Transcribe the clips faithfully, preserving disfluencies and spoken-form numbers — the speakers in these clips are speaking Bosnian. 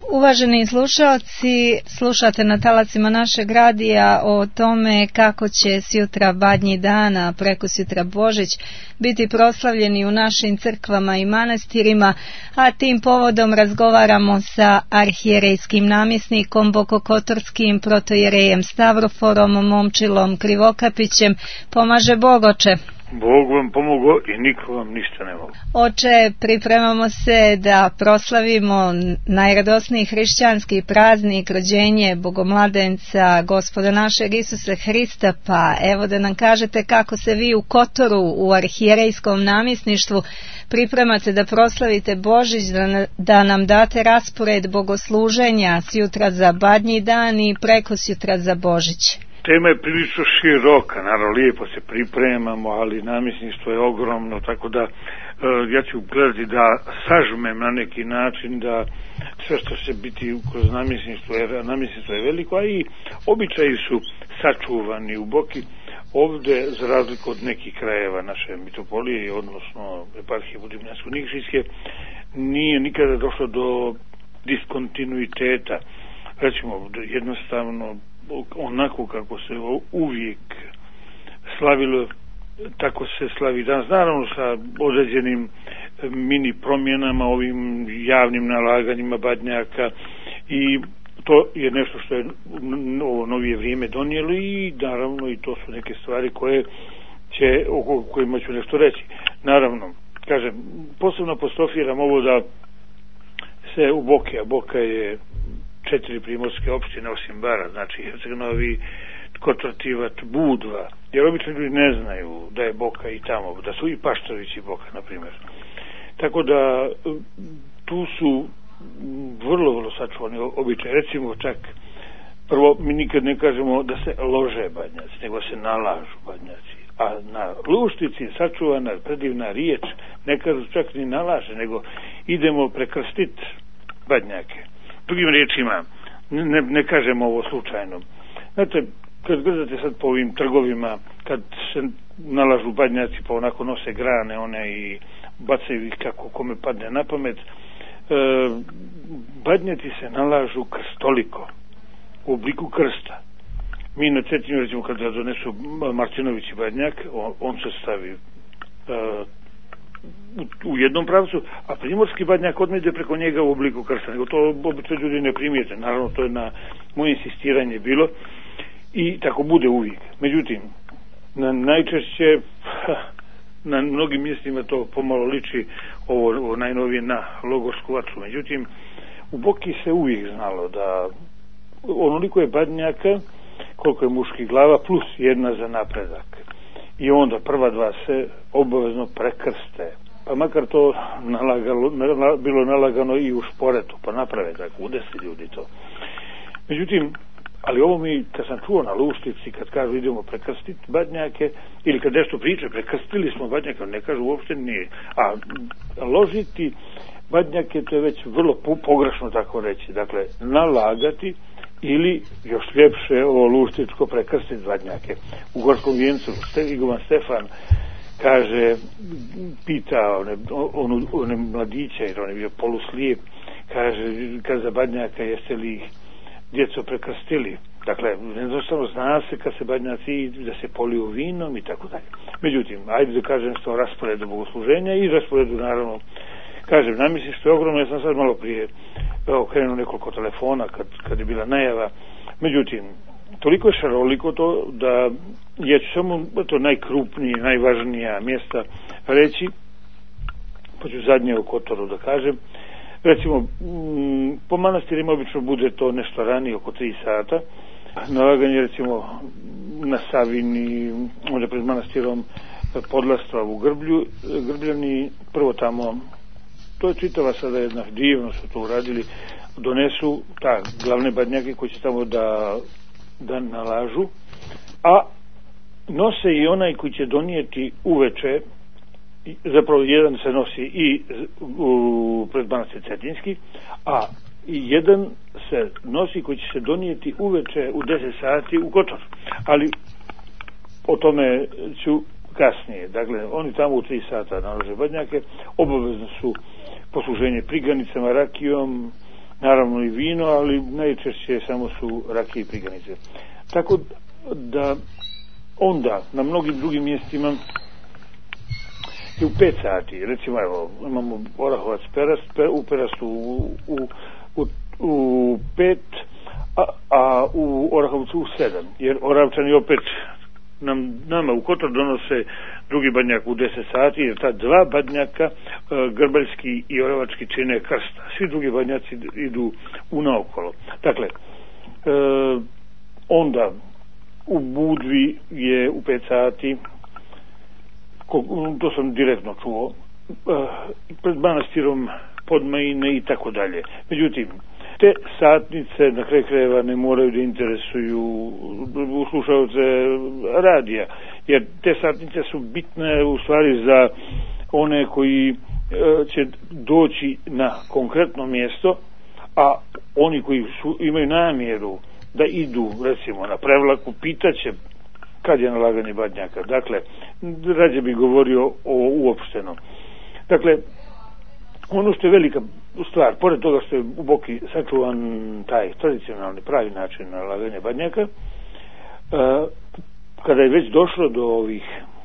Uvaženi slušalci, slušate na talacima našeg radija o tome kako će sjutra Badnji dan, a prekosutra Božić biti proslavljeni u našim crkvama i manastirima, a tim povodom razgovaramo sa arhijerejskim namjesnikom Bokokotorskim protojerejem Stavroforom Momčilom Krivokapićem. Pomaže Bog, oče. Bog vam pomogao i niko vam ništa ne mogu. Oče, pripremamo se da proslavimo najradosniji hrišćanski praznik, rođenje Bogomladenca, Gospoda našeg Isusa Hrista, pa evo da nam kažete kako se vi u Kotoru, u arhijerejskom namjesništvu, pripremate da proslavite Božić, da, da nam date raspored bogosluženja sjutra za Badnji dan i prekosjutra za Božić. Tema je prilično široka, naravno lijepo se pripremamo, ali namjesništvo je ogromno, tako da e, ja ću gledati da sažmem na neki način da sve što će biti kroz namjesništvo, jer namjesništvo je veliko, a i običaji su sačuvani u Boki. Ovdje, za razliku od nekih krajeva naše mitropolije, odnosno eparhije Budimljansko-Nikšićke, nije nikada došlo do diskontinuiteta. Recimo, jednostavno, onako kako se uvijek slavilo, tako se slavi danas, naravno sa određenim mini promjenama, ovim javnim nalaganjima badnjaka, i to je nešto što je ovo novije vrijeme donijelo, i naravno i to su neke stvari koje će, o kojima ću nešto reći. Naravno, kažem, posebno apostrofiram ovo da se u Boki, a Boka je četiri primorske opštine osim Bara, znači Herceg-Novi, Kotor, Tivat, Budva, jer obično ljudi ne znaju da je Boka i tamo, da su i Paštović i Boka, na primjer. Tako da tu su vrlo, vrlo sačuvani običaj. Recimo čak, prvo, mi nikad ne kažemo da se lože badnjaci, nego se nalažu badnjaci. A na Luštici sačuvana predivna riječ, ne kažu čak ni nalaže, nego idemo prekrstit badnjake. Drugim riječima, ne, ne kažem ovo slučajno. Znate, kad gledate sad po ovim trgovima, kad se nalažu badnjaci pa onako nose grane one i bacaju ih kako kome padne na pamet, e, badnjaci se nalažu krstoliko, u obliku krsta. Mi na Cetinju, recimo, kad donesu Martinovići badnjak, on, on se stavi e, u jednom pravcu, a primorski badnjak odmah ide preko njega u obliku krsta, nego to obično ljudi ne primijete. Naravno, to je na moje insistiranje bilo i tako bude uvijek. Međutim, na najčešće na mnogim mjestima to pomalo liči ovo, ovo najnovije na logorsku vatru. Međutim, u Boki se uvijek znalo da onoliko je badnjaka koliko je muških glava plus jedna za napredak. I onda prva dva se obavezno prekrste. Pa makar to nalagalo, bilo nalagano i u šporetu, pa naprave tako, udesi ljudi to. Međutim, ali ovo mi, kad sam čuo na Luštici, kad kažu idemo prekrstiti badnjake, ili kad nešto priče, prekrstili smo badnjake, ne kažu uopšte nije. A ložiti badnjake, to je već vrlo pogrešno tako reći. Dakle, nalagati, ili još ljepše ovo luštičko prekrstiti badnjake. U Gorskom vijencu Iguman Stefan kaže, pita one, one, one mladiće, jer on je bio poluslijep, kaže, kad za badnjaka jeste li ih djeco prekrstili. Dakle, jednostavno zna se kad se badnjaci da se poliju vinom i tako dalje. Međutim, ajde da kažem što o rasporedu bogosluženja i rasporedu, naravno, kažem, namisli što je ogromno. Ja sam sad malo prije evo, krenuo nekoliko telefona kad, kad je bila najava. Međutim, toliko je šaroliko to da ja ću samo to najkrupnije, najvažnija mjesta reći, pa ću zadnje o Kotoru da kažem. Recimo, m, po manastirima obično bude to nešto ranije, oko tri sata. Nalaganje, recimo, na Savini, onda pred manastirom Podlastva u Grblju, Grbljani, prvo tamo, to je čitava sada jedna, divno su to uradili, donesu ta glavne badnjake koji će tamo da, da nalažu, a nose i onaj koji će donijeti uveče, zapravo jedan se nosi i u pred manastir Cetinski, a i jedan se nosi koji će se donijeti uveče u deset sati u Kotor. Ali o tome ću kasnije. Dakle, oni tamo u tri sata nalaže badnjake, obavezno su posluženje priganicama, rakijom, naravno i vino, ali najčešće samo su rakije i priganice. Tako da onda na mnogim drugim mjestima i u pet sati, recimo evo, imamo Orahovac Perast, u Perastu u, u, u, u pet, a, a u Orahovcu u sedam, jer Oravčani opet nam, nama u Kotor donose drugi badnjak u deset sati, jer ta dva badnjaka, e, grbaljski i oravački, čine krsta. Svi drugi badnjaci idu u naokolo. Dakle, e, onda u Budvi je u pet sati, to sam direktno čuo, pred manastirom Podmajine i tako dalje. Međutim, te satnice na kraju krajeva ne moraju da interesuju slušaoce radija, jer te satnice su bitne u stvari za one koji će doći na konkretno mjesto, a oni koji su, imaju namjeru da idu recimo na prevlaku, pitaće kad je nalaganje badnjaka. Dakle, rađe bi govorio o uopšteno. Dakle, ono što je velika stvar, pored toga što je u Boki sačuvan taj tradicionalni pravi način nalaganja badnjaka, kada je već došlo do ovih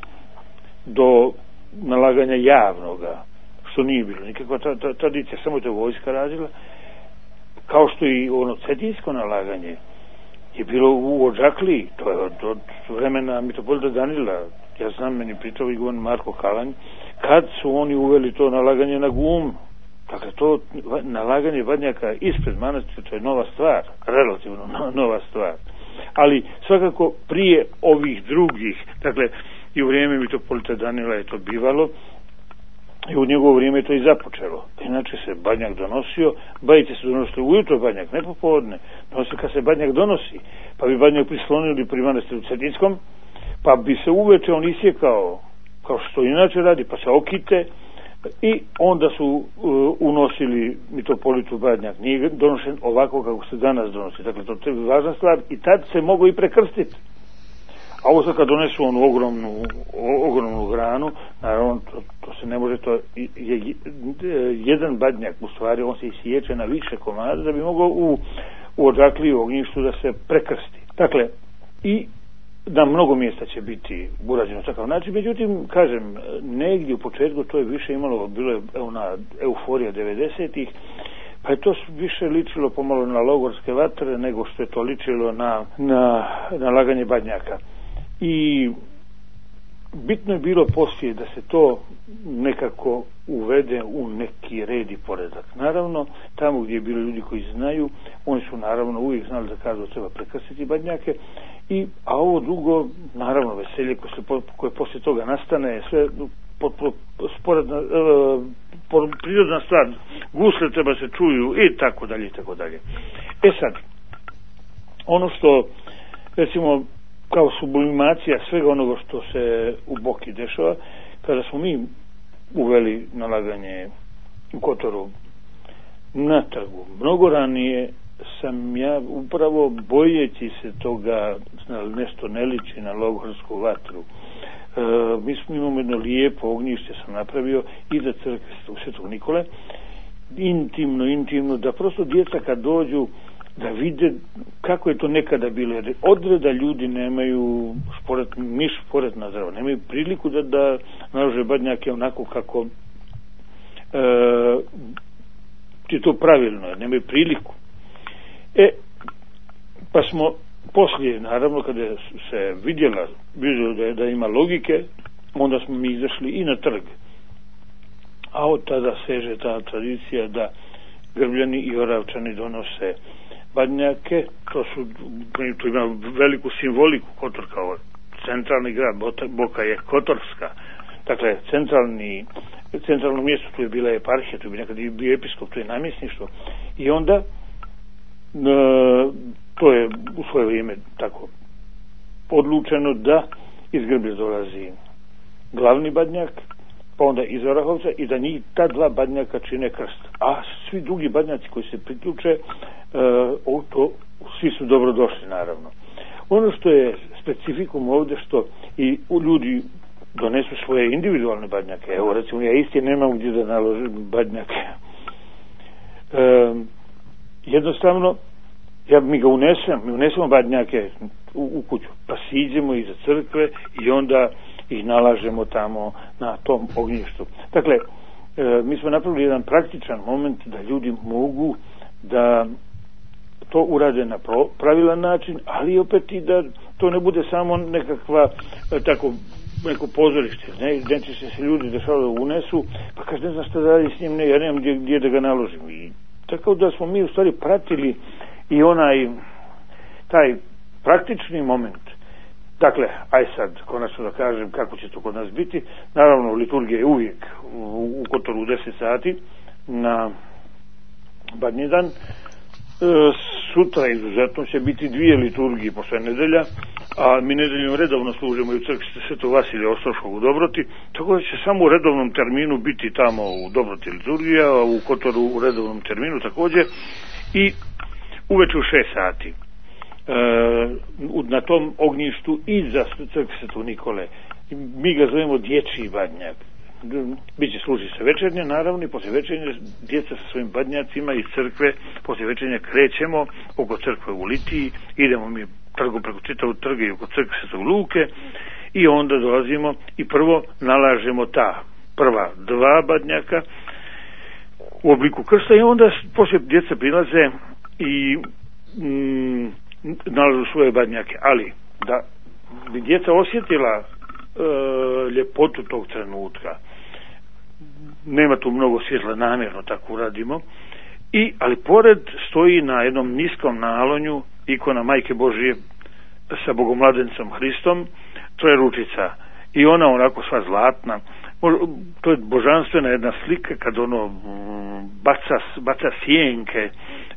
do nalaganja javnoga, što nije bilo nikakva tradicija, samo je to vojska radila, kao što i ono cetinsko nalaganje je bilo u Odžakliji, to je od, od vremena mitropolita Danila, ja znam, meni pričao Ivan Marko Kalanj, kad su oni uveli to nalaganje na gum. Dakle, to nalaganje badnjaka ispred manastira, to je nova stvar, relativno nova stvar. Ali svakako prije ovih drugih, dakle, i u vrijeme mitropolita Danila je to bivalo, i u njegovo vrijeme je to i započelo. Inače se badnjak donosio, bajice se donosili ujutro badnjak, ne popodne. Donosio kad se badnjak donosi, pa bi badnjak prislonili pri manastiru Cetinskom, pa bi se uveče on isjekao, kao što inače radi, pa se okite, i onda su uh, unosili mitropolitu badnjak. Nije donošen ovako kako se danas donosi. Dakle, to je važna stvar i tad se mogu i prekrstiti. A ovo sad kad donesu onu ogromnu, ogromnu granu, naravno to, to se ne može, to je, je jedan badnjak u stvari, on se isiječe na više komada da bi mogao u, u Odžakliji, u ognjištu da se prekrsti. Dakle, i na mnogo mjesta će biti urađeno takav način, međutim, kažem, negdje u početku to je više imalo, bilo je ona euforija devedesetih, pa je to više ličilo pomalo na logorske vatre nego što je to ličilo na, na, na laganje badnjaka. I bitno je bilo poslije da se to nekako uvede u neki red i poredak. Naravno, tamo gdje je bilo ljudi koji znaju, oni su naravno uvijek znali da kažu da treba prekrstiti badnjake, i, a ovo drugo, naravno, veselje koje, se, koje poslije toga nastane, sve potpuno sporedna, e, prirodna stvar, gusle treba se čuju i tako dalje i tako dalje. E sad, ono što, recimo, kao sublimacija svega onoga što se u Boki dešava, kada smo mi uveli nalaganje u Kotoru na trgu, mnogo ranije sam ja upravo bojeći se toga, nešto ne liči na logorsku vatru. E, mi smo imamo jedno lijepo ognjište sam napravio iza crkve Svetog Nikole, intimno, intimno, da prosto djeca kad dođu da vide kako je to nekada bilo, jer odreda ljudi nemaju šporet, miš šporet na zdravo, nemaju priliku da, da nalože badnjake onako kako e, je to pravilno, nemaju priliku. E, pa smo poslije, naravno, kada se vidjela, vidjelo da, da ima logike, onda smo mi izašli i na trg. A od tada seže ta tradicija da Grbljani i Oravčani donose badnjake. To su, to ima veliku simboliku. Kotor kao centralni grad, Boka je kotorska. Dakle, centralni, centralno mjesto, tu je bila eparhija, tu je nekad bio episkop, tu je namjesništvo. I onda e, to je u svoje vrijeme tako odlučeno da iz Grblja dolazi glavni badnjak, pa onda iz Orahovca, i da njih ta dva badnjaka čine krst. A svi drugi badnjaci koji se priključe, uh, to, svi su dobro došli, naravno. Ono što je specifikum ovdje, što i ljudi donesu svoje individualne badnjake. Evo, recimo, ja isti nemam gdje da naložim badnjake. Um, jednostavno ja mi ga unesem, mi unesemo badnjake u, u kuću, pa siđemo iza crkve i onda ih nalažemo tamo na tom ognjištu. Dakle, e, mi smo napravili jedan praktičan moment da ljudi mogu da to urade na pravilan način, ali opet i da to ne bude samo nekakva e, tako neko pozorište, ne, neće se se ljudi dešavaju da unesu, pa kaže ne znam šta da radi s njim, ne, ja nemam gdje, gdje da ga naložim. I tako da smo mi u stvari pratili i onaj taj praktični moment. Dakle, aj sad konačno da kažem kako će to kod nas biti. Naravno, liturgija je uvijek u, u Kotoru u deset sati na Badnji dan. E, sutra izuzetno će biti dvije liturgije posle nedelja, a mi nedeljom redovno služimo i u crkvi Svetog Vasilija Ostroškog u Dobroti, tako da će samo u redovnom terminu biti tamo u Dobroti liturgija, a u Kotoru u redovnom terminu također, i uveče u šest sati e, na tom ognjištu iza crkve Svetog Nikole. Mi ga zovemo dječji badnjak. Biće služi se večernje, naravno, i poslije večernje djeca sa svojim badnjacima iz crkve, poslije večernje krećemo oko crkve u Litiji, idemo mi trgu preko čitavog trga i oko crkve Svetog Luke i onda dolazimo i prvo nalažemo ta prva dva badnjaka u obliku krsta i onda poslije djeca prilaze i mm, nalažu svoje badnjake, ali da bi djeca osjetila e, ljepotu tog trenutka, nema tu mnogo svjetla, namjerno tako uradimo, i ali pored stoji na jednom niskom nalonju ikona Majke Božije sa Bogomladencom Hristom, trojeručica, i ona onako sva zlatna. To je božanstvena jedna slika kad ono baca, baca sjenke e,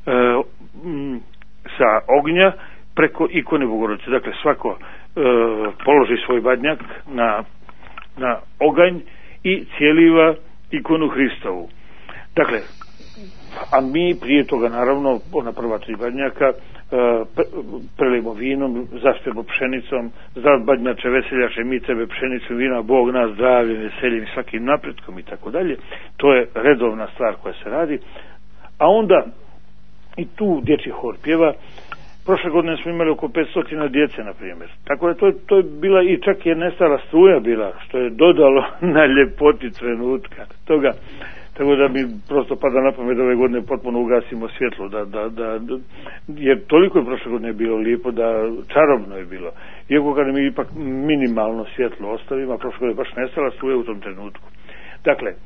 m, sa ognja preko ikone Bogorodice. Dakle, svako e, položi svoj badnjak na, na oganj i cijeliva ikonu Hristovu. Dakle, a mi prije toga naravno ona prva tri badnjaka e, pre, prelijemo vinom, zaspemo pšenicom, zdrav badnjače, veseljače, mi tebe pšenicu vina, Bog nas zdravim, veseljem i svakim napretkom i tako dalje. To je redovna stvar koja se radi. A onda i tu dječji hor pjeva. Prošle godine smo imali oko petsto djece, na primjer. Tako da to, to je bila i čak je nestala struja bila, što je dodalo na ljepoti trenutka toga. Tako da mi prosto pada na pamet da ove godine potpuno ugasimo svjetlo, da, da, da, jer toliko je prošle godine bilo lijepo, da čarobno je bilo. Iako kada mi ipak minimalno svjetlo ostavimo, a prošle godine baš nestala struja u tom trenutku. Dakle, e,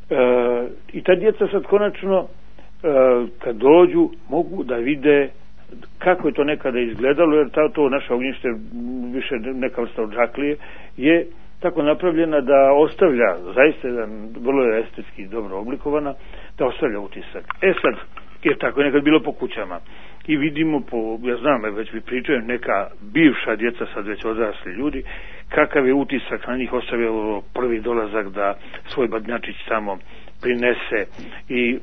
i ta djeca sad konačno, e, kad dođu, mogu da vide kako je to nekada izgledalo, jer ta, to naše ognjište, više neka vrsta od džaklije, je tako napravljena da ostavlja, zaista jedan, vrlo je estetski dobro oblikovana, da ostavlja utisak. E sad, je tako je nekad bilo po kućama i vidimo po, ja znam, već mi pričaju neka bivša djeca, sad već odrasli ljudi, kakav je utisak na njih ostavio prvi dolazak da svoj badnjačić tamo prinese. I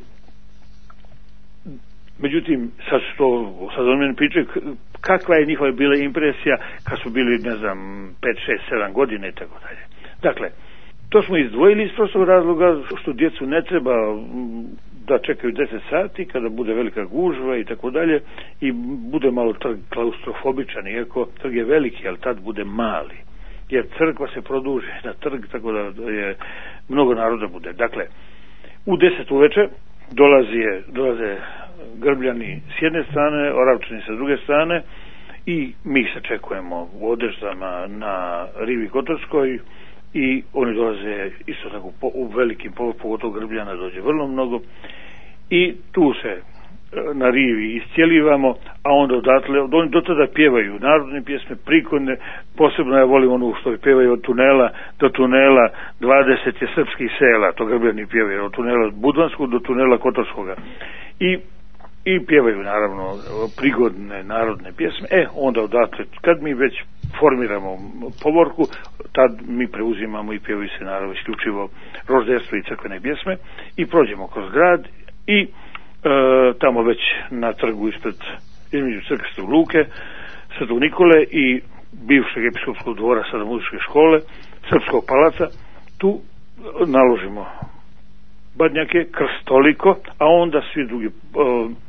međutim, sad što, sad on meni pričaju kakva je njihova bila impresija kad su bili, ne znam, pet, šest, sedam godina i tako dalje. Dakle, to smo izdvojili iz prostog razloga što djecu ne treba da čekaju deset sati kada bude velika gužva i tako dalje i bude malo trg klaustrofobičan, iako trg je veliki, ali tad bude mali. Jer crkva se produži na trg, tako da je mnogo naroda bude. Dakle, u deset uveče dolazi, dolaze Grbljani s jedne strane, Oravčani sa druge strane i mi se čekujemo u Odeždama na rivi Kotorskoj i oni dolaze isto tako po, u velikim, pogotovo Grbljana dođe vrlo mnogo i tu se na rivi iscijelivamo, a onda odatle, oni do tada pjevaju narodne pjesme, prikodne, posebno ja volim onu što pjevaju od tunela do tunela, dvadeset je srpskih sela, to Grbljani pjevaju, od tunela Budvanskog do tunela Kotorskoga i i pjevaju naravno prigodne narodne pjesme. E, onda odatle, kad mi već formiramo povorku, tad mi preuzimamo i pjevaju se naravno isključivo rožderstvo i crkvene pjesme i prođemo kroz grad i e, tamo već na trgu ispred, između crkve Svetog Luke, Svetog Nikole i bivšeg episkopskog dvora, sada muzičke škole, Srpskog palaca, tu naložimo badnjake, krstoliko, a onda svi drugi e,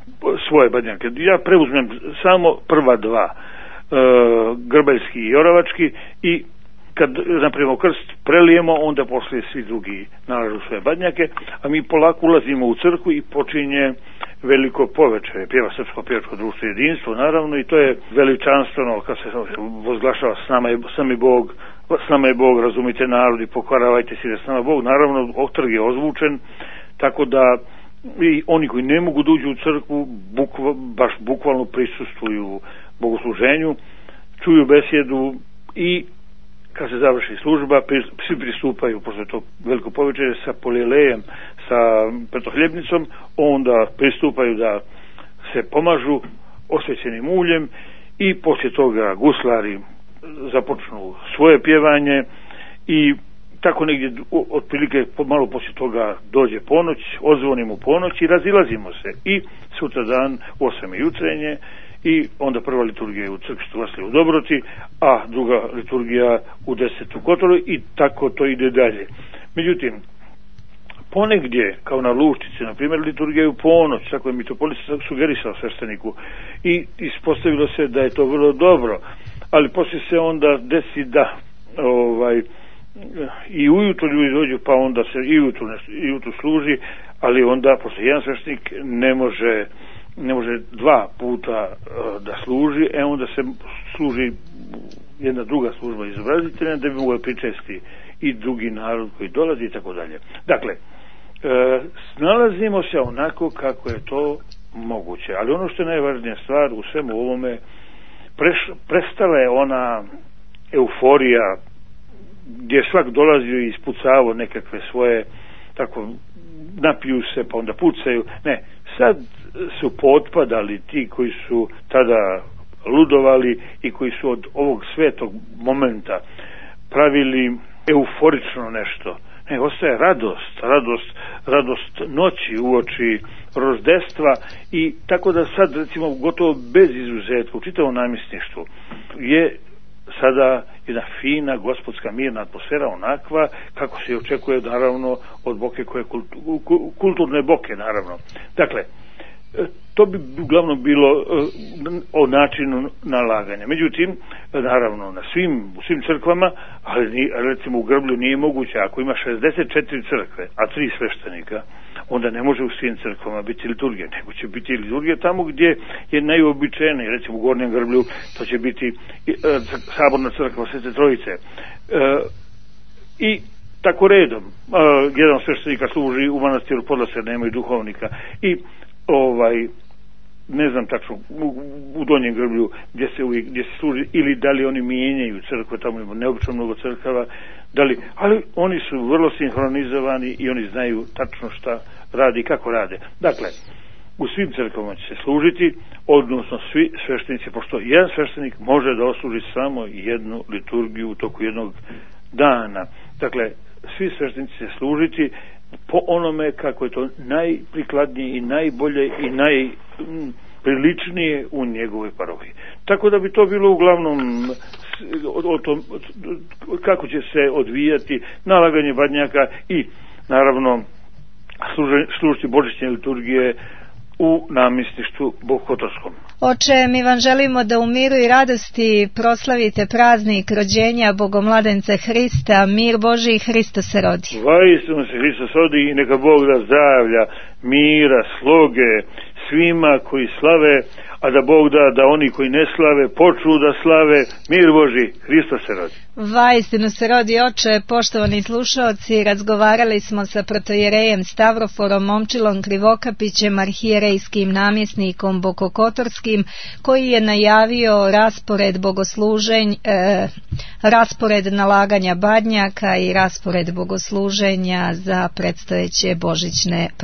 svoje badnjake. Ja preuzmem samo prva dva, e, grbaljski i oravački, i kad napravimo krst, prelijemo, onda poslije svi drugi nalažu svoje badnjake, a mi polako ulazimo u crkvu i počinje veliko poveče, pjeva Srpsko pjevačko društvo Jedinstvo, naravno, i to je veličanstveno kad se vozglašava s nama je, s nama je Bog, s nama je Bog, razumite narodi, pokoravajte si da s nama Bog. Naravno, otrg je ozvučen, tako da i oni koji ne mogu da uđu u crkvu bukva, baš bukvalno prisustvuju bogosluženju, čuju besjedu i kad se završi služba, svi pristupaju posle tog veliko povečere sa polijelejem, sa petohljebnicom, onda pristupaju da se pomažu osvećenim uljem i poslije toga guslari započnu svoje pjevanje i tako negdje otprilike malo poslije toga dođe ponoć, odzvonimo ponoć i razilazimo se. I sutra dan u osam je jutrenje i onda prva liturgija je u crkvi Vasilija u Dobroti, a druga liturgija u deset u Kotoru i tako to ide dalje. Međutim, ponegdje, kao na Luščici, na primjer, liturgija je u ponoć, tako je mitropolit sugerisao svešteniku i ispostavilo se da je to vrlo dobro, ali poslije se onda desi da ovaj, i ujutro ljudi dođu, pa onda se i ujutro, i ujutro služi, ali onda poslije jedan sveštenik ne može ne može dva puta uh, da služi, e onda se služi jedna druga služba izobrazitelja da bi mogla pričesti i drugi narod koji dolazi i tako dalje. Dakle, uh, snalazimo se onako kako je to moguće, ali ono što je najvažnija stvar u svemu ovome, preš, prestala je ona euforija gdje je svak dolazio i ispucavao nekakve svoje, tako napiju se pa onda pucaju. Ne, sad su potpadali ti koji su tada ludovali i koji su od ovog svetog momenta pravili euforično nešto. Ne, ostaje radost, radost, radost noći uoči rozdestva i tako da sad recimo gotovo bez izuzetka u čitavom namjesništvu je sada jedna fina gospodska mirna atmosfera onakva kako se očekuje naravno od boke koje kulturne boke naravno. Dakle, to bi uglavnom bilo o načinu nalaganja. Međutim, naravno na svim, u svim crkvama, ali recimo u Grblju nije moguće, ako ima šezdeset četiri crkve, a tri sveštenika, onda ne može u svim crkvama biti liturgija, nego će biti liturgija tamo gdje je najobičajenije, recimo u Gornjem Grblju, to će biti saborna crkva Svete Trojice. E, I tako redom, e, jedan sveštenika služi u manastiru Podlaser, nemaju duhovnika, i ovaj, ne znam tačno, u, u Donjem Grblju gdje se, uvijek, gdje se služi, ili da li oni mijenjaju crkve, tamo ima neobično mnogo crkava, da li, ali oni su vrlo sinhronizovani i oni znaju tačno šta radi i kako rade. Dakle, u svim crkvama će se služiti, odnosno svi sveštenici, pošto jedan sveštenik može da osluži samo jednu liturgiju u toku jednog dana. Dakle, svi sveštenici će služiti po onome kako je to najprikladnije i najbolje i najpriličnije u njegovoj parohiji. Tako da bi to bilo uglavnom o tom kako će se odvijati nalaganje badnjaka i naravno služiti božićne liturgije u namjesništvu Bokotorskom. Oče, mi vam želimo da u miru i radosti proslavite praznik rođenja Bogomladenca Hrista, mir Božji, Hristo se rodi. Vaistinu se Hristo se rodi i neka Bog da zdravlja, mira, sloge svima koji slave, a da Bog da da oni koji ne slave počnu da slave, mir Božji, Hristo se rodi. Vaistinu se rodi, oče. Poštovani slušaoci, razgovarali smo sa protojerejem Stavroforom Momčilom Krivokapićem, arhijerejskim namjesnikom Bokokotorskim, koji je najavio raspored bogosluženj, eh, raspored nalaganja badnjaka i raspored bogosluženja za predstojeće božićne